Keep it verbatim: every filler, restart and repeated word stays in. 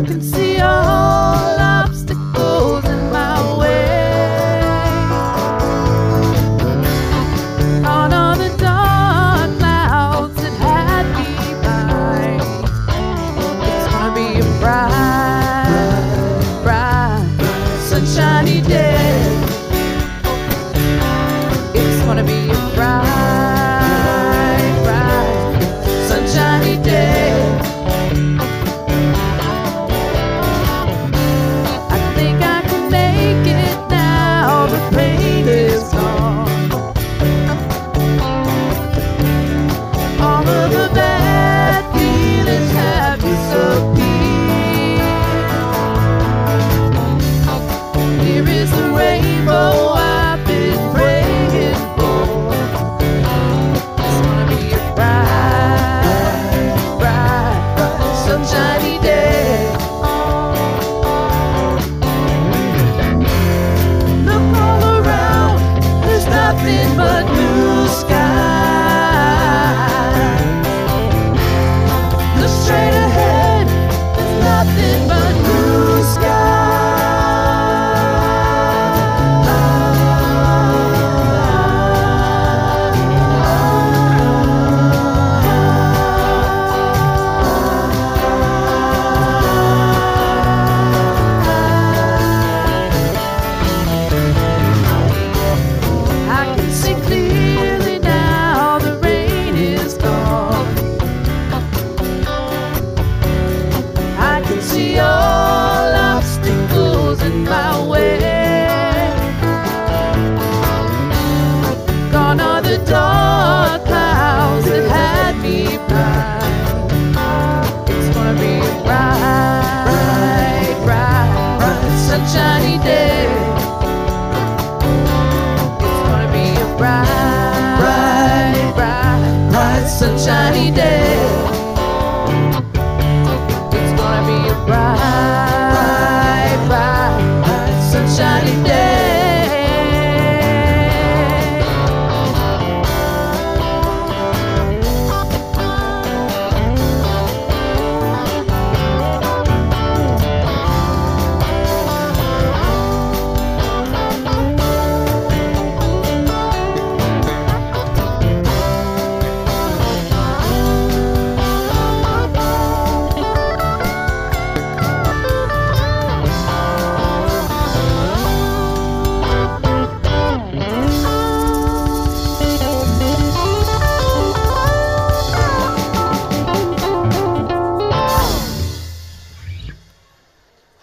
can see all obstacles in my way. On all the dark clouds that had me blind, it's gonna be a bright, bright, sunshiny day. It's gonna be a bright, bright, sunshiny day. I think I can make it now. The pain is gone. All of the bad feelings have disappeared. Here is the rainbow I've been praying for. It's gonna be a bright, bright, sunshiny day. Look all around, there's nothing but blue sky. The straight